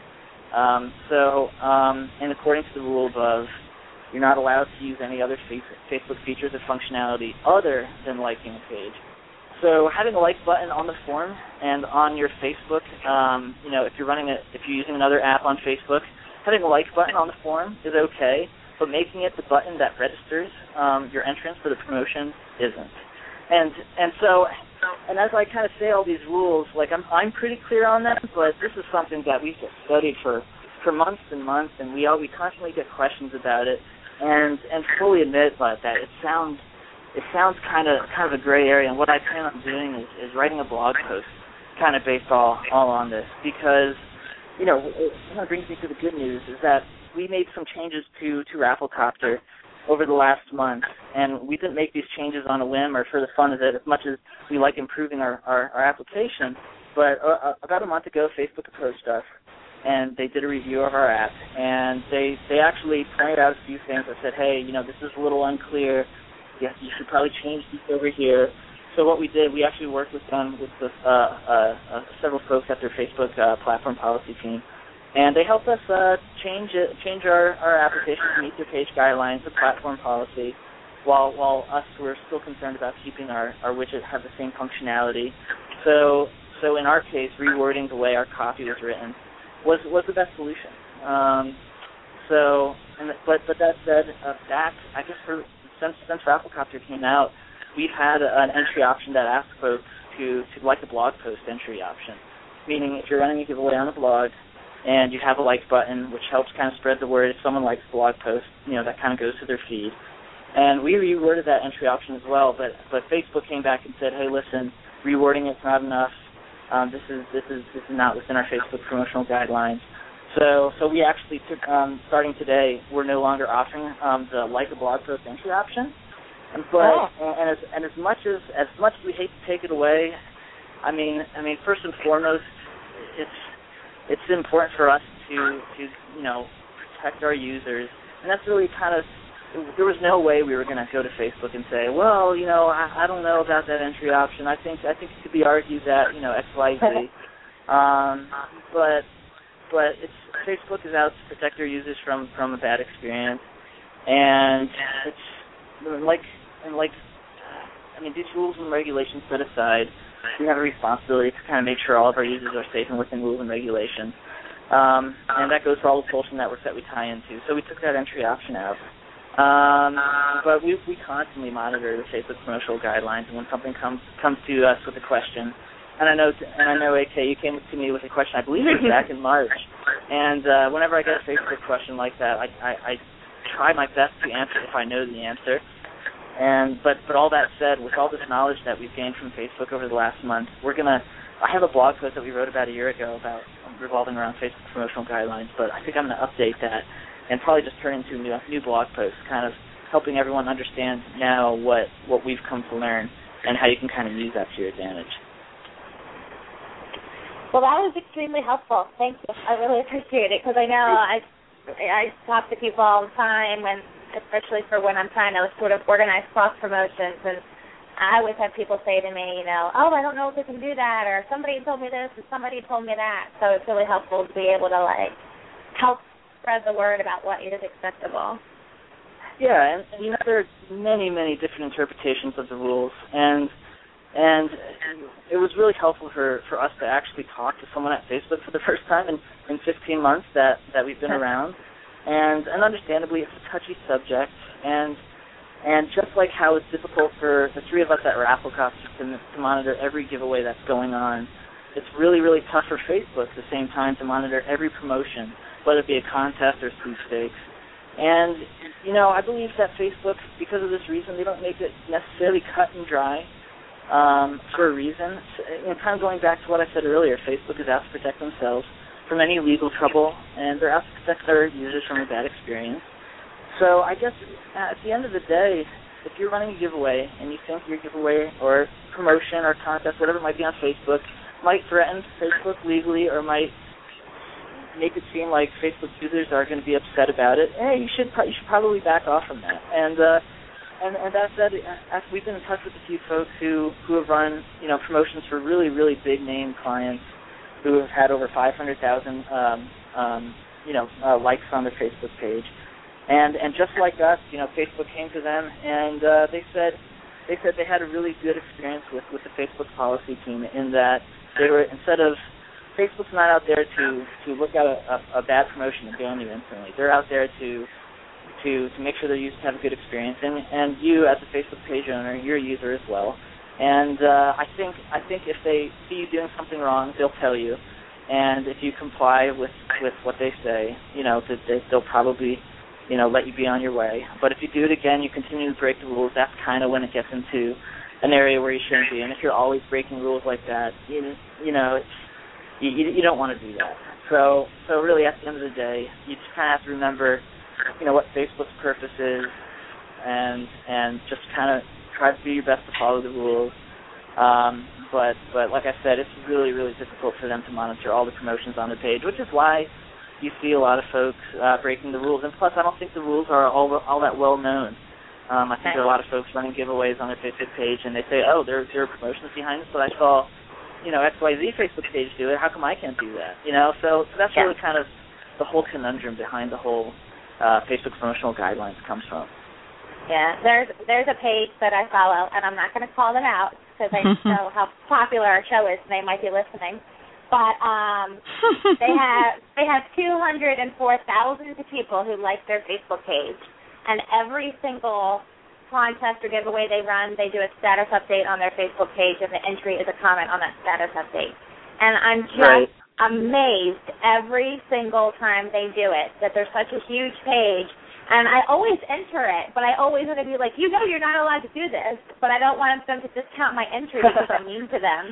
And according to the rule above, you're not allowed to use any other Facebook features or functionality other than liking a page. So having a like button on the form and on your Facebook, if you're using another app on Facebook, having a like button on the form is okay, but making it the button that registers your entrance for the promotion isn't. And as I kind of say all these rules, I'm pretty clear on them, but this is something that we've just studied for months and months, and we constantly get questions about it, and fully admit that it sounds kind of a gray area, and what I plan on doing is writing a blog post kind of based all on this, because it kind of brings me to the good news, is that we made some changes to Rafflecopter over the last month, and we didn't make these changes on a whim or for the fun of it, as much as we like improving our application. But about a month ago, Facebook approached us, and they did a review of our app, and they actually pointed out a few things. I said, hey, this is a little unclear. Yes, you should probably change this over here. So what we did, we actually worked with them, with several folks at their Facebook platform policy team, and they helped us change our application to meet their page guidelines, the platform policy, while us were still concerned about keeping our widget have the same functionality. So in our case, rewording the way our copy was written was the best solution. But that said, I guess since Rafflecopter came out, we've had an entry option that asks folks to like the blog post entry option, meaning if you're running a giveaway on the blog and you have a like button, which helps kind of spread the word if someone likes the blog post, that kind of goes to their feed. And we reworded that entry option as well, but Facebook came back and said, hey, listen, rewording it's not enough. This is not within our Facebook promotional guidelines. So we actually took, starting today, we're no longer offering the like a blog post entry option. And as much as we hate to take it away, I mean, first and foremost, it's important for us to protect our users, and that's really kind of, there was no way we were going to go to Facebook and say, well, I don't know about that entry option. I think it could be argued that X, Y, Z. But Facebook is out to protect their users from a bad experience, and these rules and regulations set aside, we have a responsibility to kind of make sure all of our users are safe and within rules and regulations. And that goes for all the social networks that we tie into. So we took that entry option out. But we constantly monitor the Facebook promotional guidelines, and when something comes to us with a question, I know, AK, you came to me with a question. I believe it was back in March. And whenever I get a Facebook question like that, I try my best to answer if I know the answer. But all that said, with all this knowledge that we've gained from Facebook over the last month, I have a blog post that we wrote about a year ago about revolving around Facebook promotional guidelines, but I think I'm going to update that and probably just turn into a new blog post, kind of helping everyone understand now what we've come to learn and how you can kind of use that to your advantage. Well, that was extremely helpful. Thank you. I really appreciate it because I know I talk to people all the time, and especially for when I'm trying to sort of organize cross promotions, and I always have people say to me, oh, I don't know if we can do that, or somebody told me this and somebody told me that. So it's really helpful to be able to help spread the word about what is acceptable. Yeah, and there are many, many different interpretations of the rules, and it was really helpful for us to actually talk to someone at Facebook for the first time in 15 months that we've been around. And understandably, it's a touchy subject, and just like how it's difficult for the three of us at Rafflecopter to monitor every giveaway that's going on, it's really, really tough for Facebook at the same time to monitor every promotion, whether it be a contest or sweepstakes. And, I believe that Facebook, because of this reason, they don't make it necessarily cut and dry for a reason. Kind of going back to what I said earlier, Facebook is out to protect themselves from any legal trouble, and they're out to protect their users from a bad experience. So I guess at the end of the day, if you're running a giveaway and you think your giveaway or promotion or contest, whatever it might be on Facebook, might threaten Facebook legally or might make it seem like Facebook users are going to be upset about it, you should probably back off from that. And that said, we've been in touch with a few folks who have run promotions for really, really big name clients who have had over 500,000 likes on their Facebook page, and just like us, Facebook came to them and they said they had a really good experience with the Facebook policy team in that they were, instead of Facebook's not out there to look at a bad promotion and ban you instantly. They're out there to make sure their users have a good experience, and you as a Facebook page owner, you're a user as well. And I think if they see you doing something wrong, they'll tell you, and if you comply with what they say, they'll probably let you be on your way. But if you do it again, you continue to break the rules. That's kind of when it gets into an area where you shouldn't be. And if you're always breaking rules like that, you don't want to do that. So really, at the end of the day, you just kind of have to remember, what Facebook's purpose is, and just kind of try to do your best to follow the rules. But like I said, it's really, really difficult for them to monitor all the promotions on the page, which is why you see a lot of folks breaking the rules. And plus, I don't think the rules are all that well known. I think there are a lot of folks running giveaways on their Facebook page, and they say, oh, there are promotions behind this, but I saw XYZ Facebook page do it. How come I can't do that? So that's really kind of the whole conundrum behind the whole Facebook promotional guidelines comes from. Yeah, there's a page that I follow, and I'm not going to call them out because I know how popular our show is, and they might be listening. But they have 204,000 people who like their Facebook page, and every single contest or giveaway they run, they do a status update on their Facebook page, and the entry is a comment on that status update. And I'm just amazed every single time they do it that there's such a huge page. And I always enter it, but I always want to be like, you're not allowed to do this, but I don't want them to discount my entry because I'm mean to them.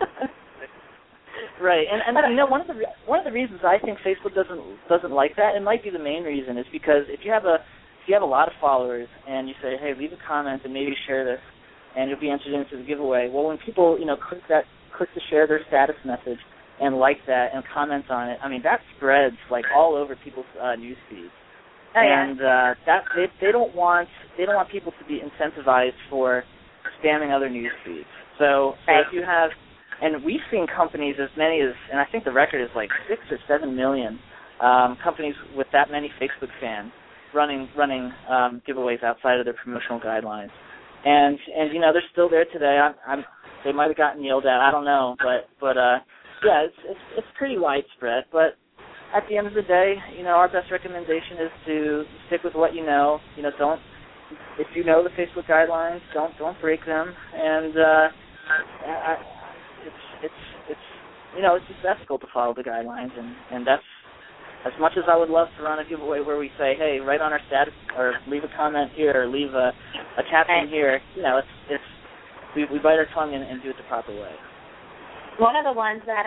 Right, and one of the reasons I think Facebook doesn't like that, it might be the main reason, is because if you have a lot of followers and you say, hey, leave a comment and maybe share this, and you'll be entered into the giveaway. Well, when people click to share their status message and like that and comment on it, I mean that spreads all over people's news feeds. Oh, yeah. And that they don't want people to be incentivized for spamming other news feeds. So if you have, and we've seen companies as many as, and I think the record is 6 or 7 million companies with that many Facebook fans running giveaways outside of their promotional guidelines, and they're still there today. They might have gotten yelled at, I don't know, but yeah, it's pretty widespread. But at the end of the day, our best recommendation is to stick with what you know. Don't, if you know the Facebook guidelines, don't break them. And it's it's just ethical to follow the guidelines, and that's as much as I would love to run a giveaway where we say, hey, write on our status or leave a comment here or leave a caption here. It's we bite our tongue and do it the proper way. One of the ones that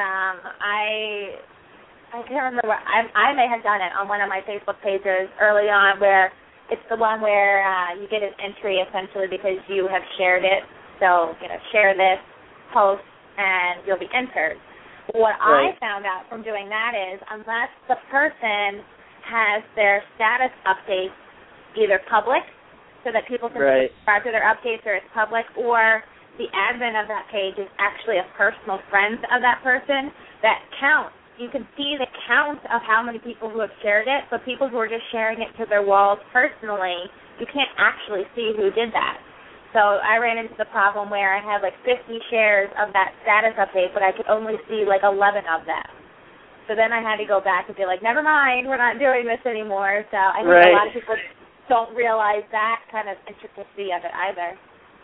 I can't remember. I may have done it on one of my Facebook pages early on, where it's the one where you get an entry essentially because you have shared it. So share this post and you'll be entered. What I found out from doing that is unless the person has their status updates either public so that people can subscribe to their updates or it's public, or the admin of that page is actually a personal friend of that person, that counts. You can see the count of how many people who have shared it, but people who are just sharing it to their walls personally, you can't actually see who did that. So I ran into the problem where I had 50 shares of that status update, but I could only see 11 of them. So then I had to go back and be like, never mind, we're not doing this anymore. So I think a lot of people don't realize that kind of intricacy of it either.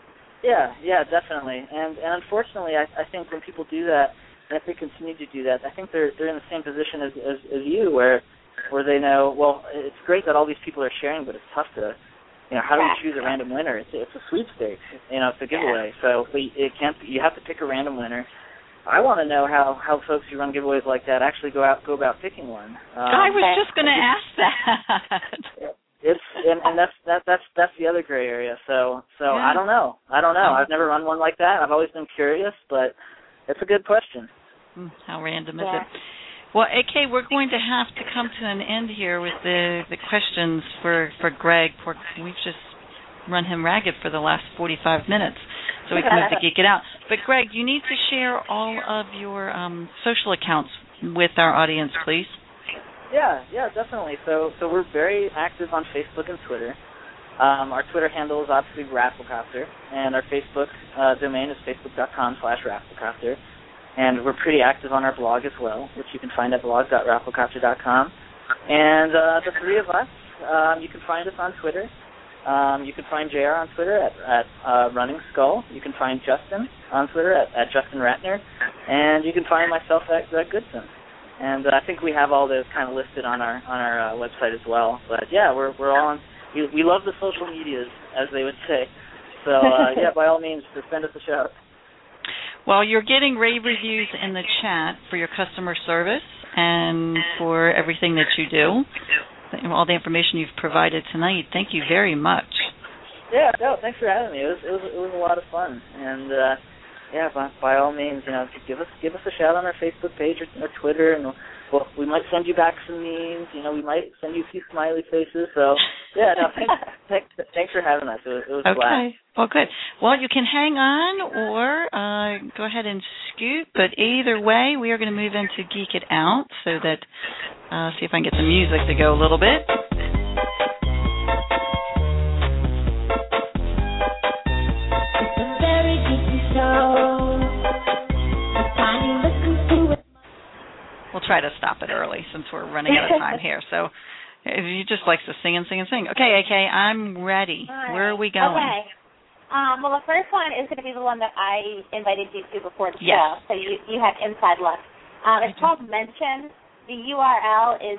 Yeah, definitely. And unfortunately, I think when people do that, and if they continue to do that, I think they're in the same position as you, where they know, well, it's great that all these people are sharing, but it's tough to, how do we choose a random winner? It's a sweepstakes, it's a giveaway. So you have to pick a random winner. I want to know how folks who run giveaways like that actually go about picking one. I was just going to ask that. And that's the other gray area. So I don't know. I've never run one like that. I've always been curious, but it's a good question. How random is it? Well, AK, we're going to have to come to an end here with the questions for Greg. We've just run him ragged for the last 45 minutes, so we can move to Geek It Out. But Greg, you need to share all of your social accounts with our audience, please. Yeah, definitely. So we're very active on Facebook and Twitter. Our Twitter handle is obviously Rafflecopter, and our Facebook domain is facebook.com/Rafflecopter. And we're pretty active on our blog as well, which you can find at blog.rafflecopter.com. And the three of us, you can find us on Twitter. You can find JR on Twitter at Running Skull. You can find Justin on Twitter at Justin Ratner. And you can find myself at Greg Goodson. And I think we have all those kind of listed on our website as well. But yeah, we're all on. We love the social medias, as they would say. So yeah, by all means, just send us a shout. Well, you're getting rave reviews in the chat for your customer service and for everything that you do. All the information you've provided tonight. Thank you very much. Yeah, no, thanks for having me. It was a lot of fun. And yeah, by all means, give us a shout on our Facebook page or Twitter, and we might send you back some memes. We might send you a few smiley faces. So yeah, no, thanks for having us. It was a blast. Okay. Well, good. Well, you can hang on or go ahead and scoot, but either way, we are going to move into Geek It Out so that, see if I can get the music to go a little bit. It's a very geeky show. We'll try to stop it early since we're running out of time here. So if you just likes to sing and sing and sing. Okay, AK, I'm ready. Right. Where are we going? Okay. Well, the first one is going to be the one that I invited you to before the show, so you have inside look. It's called Mention. The URL is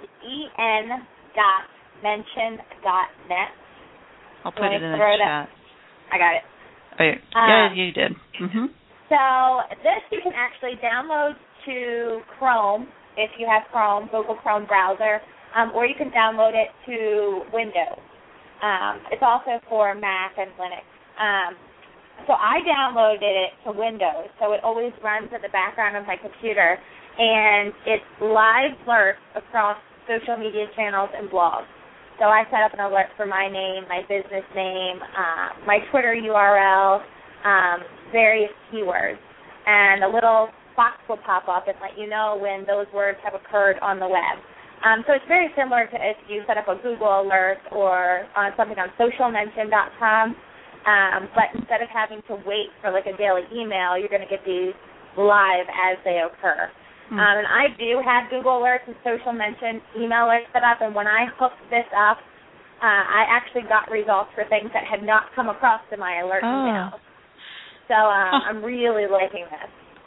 en.mention.net. I'll put it in the chat. I got it. Yeah, you did. Mm-hmm. So this you can actually download to Chrome, if you have Chrome, Google Chrome browser, or you can download it to Windows. It's also for Mac and Linux. So I downloaded it to Windows, so it always runs in the background of my computer, and it live alerts across social media channels and blogs. So I set up an alert for my name, my business name, my Twitter URL, various keywords, and a little box will pop up and let you know when those words have occurred on the web. So it's very similar to if you set up a Google alert or something on socialmention.com. But instead of having to wait for a daily email, you're going to get these live as they occur. And I do have Google Alerts and Social Mention email alerts set up, and when I hooked this up, I actually got results for things that had not come across in my alert emails. So I'm really liking this.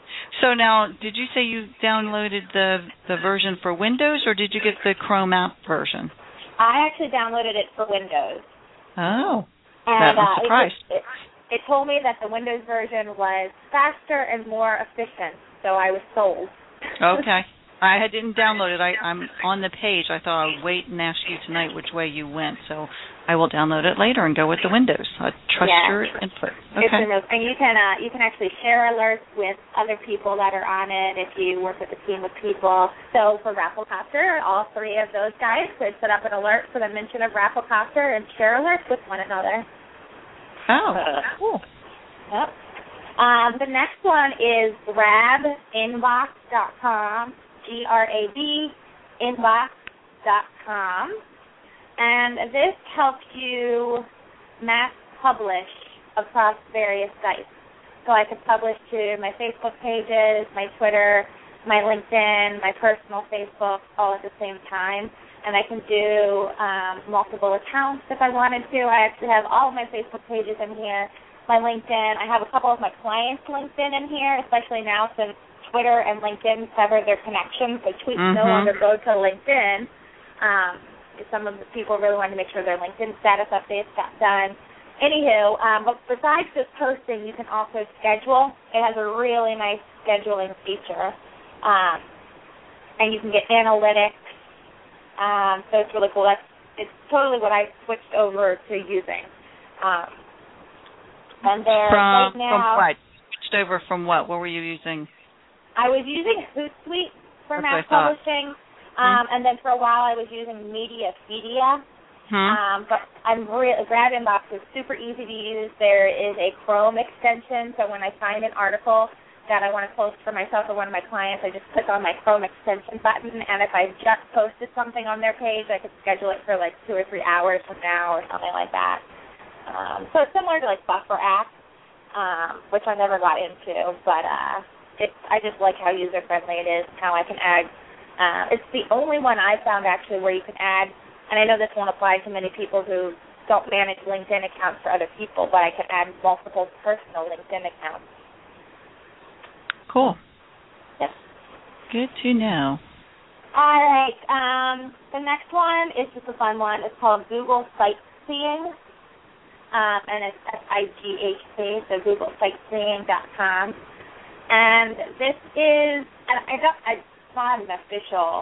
So now, did you say you downloaded the version for Windows, or did you get the Chrome app version? I actually downloaded it for Windows. Oh, and I'm surprised. It told me that the Windows version was faster and more efficient, so I was sold. Okay. I didn't download it. I'm on the page. I thought I'd wait and ask you tonight which way you went, so I will download it later and go with the Windows. I trust your input. Okay. And you can actually share alerts with other people that are on it if you work with a team of people. So for Rafflecopter, all three of those guys could set up an alert for the mention of Rafflecopter and share alerts with one another. Oh, cool. Yep. The next one is grabinbox.com, GRAB inbox.com, and this helps you mass publish across various sites. So I could publish to my Facebook pages, my Twitter, my LinkedIn, my personal Facebook, all at the same time. And I can do multiple accounts if I wanted to. I actually have all of my Facebook pages in here, my LinkedIn. I have a couple of my clients' LinkedIn in here, especially now since Twitter and LinkedIn severed their connections, so tweets no longer go to LinkedIn. Some of the people really wanted to make sure their LinkedIn status updates got done. Anywho, but besides just posting, you can also schedule. It has a really nice scheduling feature. And you can get analytics. So it's really cool. It's totally what I switched over to using. And there right now, from what? Switched over from what? What were you using? I was using Hootsuite for mass publishing, and then for a while I was using Mediafedia. But GrabInbox is super easy to use. There is a Chrome extension, so when I find an article that I want to post for myself or one of my clients, I just click on my Chrome extension button, and if I've just posted something on their page, I could schedule it for like 2 or 3 hours from now or something like that. So it's similar to like Buffer App, which I never got into, but I just like how user-friendly it is, how I can add. It's the only one I found actually where you can add, and I know this won't apply to many people who don't manage LinkedIn accounts for other people, but I can add multiple personal LinkedIn accounts. Cool. Yep. Good to know. All right. The next one is just a fun one. It's called Google Sightseeing, and it's SIGHT, so GoogleSightseeing.com. And this is, it's not an official,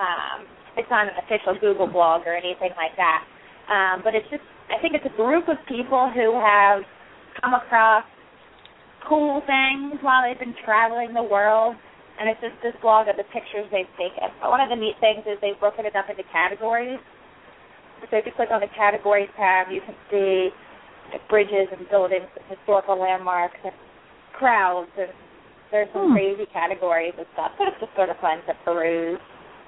Google blog or anything like that. But it's just, I think it's a group of people who have come across cool things while they've been traveling the world, and it's just this blog of the pictures they've taken. But one of the neat things is they've broken it up into categories. So if you click on the categories tab, you can see bridges and buildings and historical landmarks and crowds, and there's some crazy categories and stuff. But it's just sort of fun to peruse.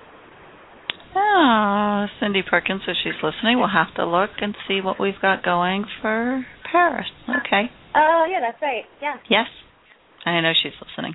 Oh, Cindy Perkins, if she's listening, we'll have to look and see what we've got going for Paris. Okay. Oh, yeah, that's right. Yeah. Yes. I know she's listening.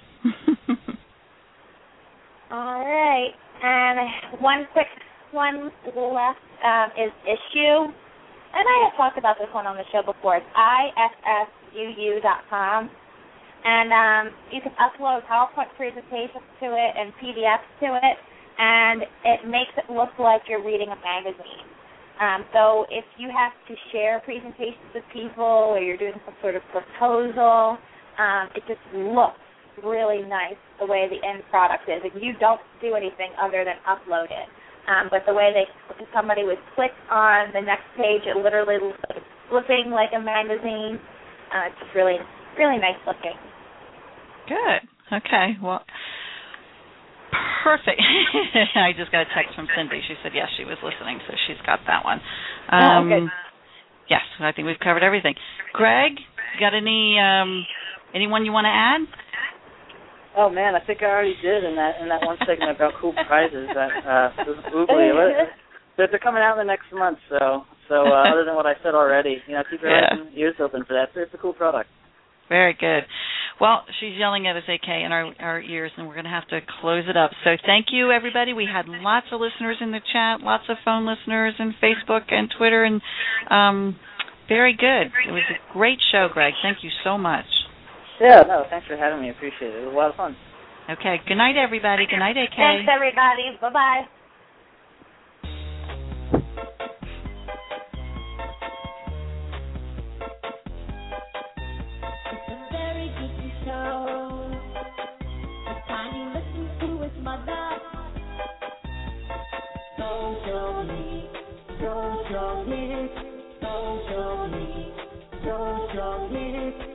All right. And one left is Issuu. And I have talked about this one on the show before. It's issuu.com. And you can upload PowerPoint presentations to it and PDFs to it, and it makes it look like you're reading a magazine. So if you have to share presentations with people or you're doing some sort of proposal, it just looks really nice the way the end product is. And you don't do anything other than upload it. But the way somebody would click on the next page, it literally looks like it's flipping like a magazine. It's just really, really nice looking. Good. Okay. Well, perfect. I just got a text from Cindy. She said, yes, she was listening, so she's got that one. Good. Yes, I think we've covered everything. Greg, you got anyone you want to add? Oh man, I think I already did in that one segment about cool prizes. They're coming out in the next month, so other than what I said already, keep your eyes and ears open for that. It's a cool product. Very good. Well, she's yelling at us, AK, in our ears, and we're going to have to close it up. So thank you, everybody. We had lots of listeners in the chat, lots of phone listeners, and Facebook and Twitter, and very good. It was a great show, Greg. Thank you so much. Yeah, no, thanks for having me. Appreciate it. It was a lot of fun. Okay. Good night, everybody. Good night, AK. Thanks, everybody. Bye-bye. It's a very good show. The kind you listen to is mother. Socially, socially, socially, socially.